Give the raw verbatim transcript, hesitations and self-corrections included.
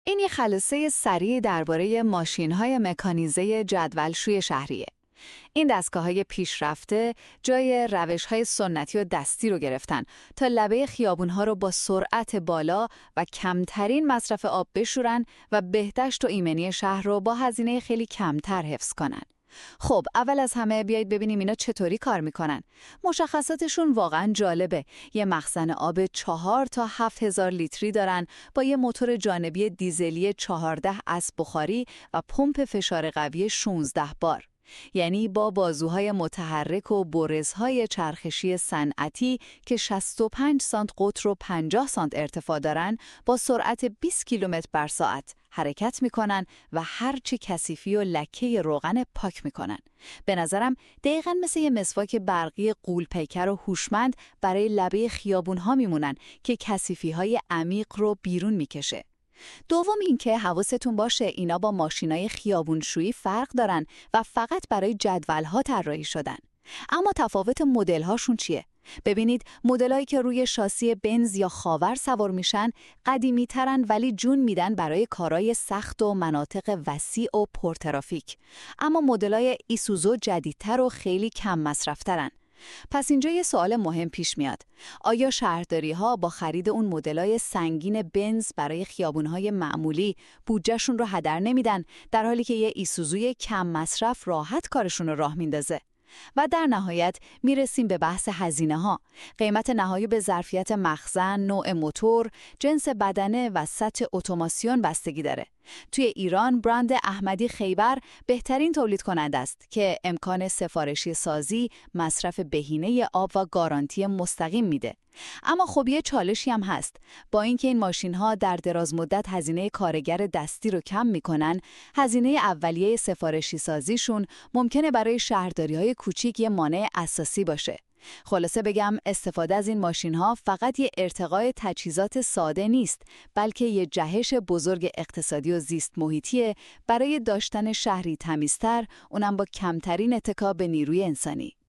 این یه خلاصه سریع درباره ماشین‌های مکانیزه جدولشوی شهریه. این دستگاه‌های پیشرفته جای روش‌های سنتی و دستی رو گرفتن تا لبه خیابون‌ها رو با سرعت بالا و کمترین مصرف آب بشورن و بهداشت و ایمنی شهر رو با هزینه خیلی کمتر حفظ کنن. خب اول از همه بیایید ببینیم اینا چطوری کار میکنن. مشخصاتشون واقعا جالبه. یه مخزن آب چهار تا هفت هزار لیتری دارن با یه موتور جانبی دیزلی چهارده اسب بخاری و پمپ فشار قوی شانزده بار. یعنی با بازوهای متحرک و برزهای چرخشی صنعتی که شصت و پنج سانت قطر و پنجاه سانت ارتفاع دارن با سرعت بیست کیلومتر بر ساعت حرکت میکنن و هرچی کثیفی و لکه روغن پاک میکنن. به نظرم دقیقاً مثل یه مسواک برقی غول پیکر و هوشمند برای لبه خیابون‌ها میمونن که کثیفی‌های عمیق رو بیرون میکشه. دوم اینکه حواستون باشه اینا با ماشینای خیابونشویی فرق دارن و فقط برای جدول‌ها طراحی شدن. اما تفاوت مدل‌هاشون چیه؟ ببینید مدلایی که روی شاسی بنز یا خاور سوار میشن قدیمی‌ترن ولی جون میدن برای کارهای سخت و مناطق وسیع و پرترافیک. اما مدلای ایسوزو جدیدتر و خیلی کم مصرف‌ترن. پس اینجا یه سوال مهم پیش میاد. آیا شهرداری‌ها با خرید اون مدل‌های سنگین بنز برای خیابون‌های معمولی بودجهشون رو هدر نمیدن در حالی که یه ایسوزوی کم مصرف راحت کارشون رو راه میندازه؟ و در نهایت میرسیم به بحث هزینه‌ها. قیمت نهایی به ظرفیت مخزن، نوع موتور، جنس بدنه و سطح اتوماسیون بستگی داره. توی ایران برند احمدی خیبر بهترین تولید کننده است که امکان سفارشی سازی، مصرف بهینه آب و گارانتی مستقیم میده. اما خب یه چالشی هم هست. با اینکه این ماشین‌ها در دراز مدت هزینه کارگر دستی رو کم میکنن، هزینه اولیه سفارشی سازیشون ممکنه برای شهرداری‌های کوچیک یه مانع اساسی باشه. خلاصه بگم استفاده از این ماشین‌ها فقط یه ارتقای تجهیزات ساده نیست، بلکه یه جهش بزرگ اقتصادی و زیست محیطیه برای داشتن شهری تمیزتر، اونم با کمترین اتکا به نیروی انسانی.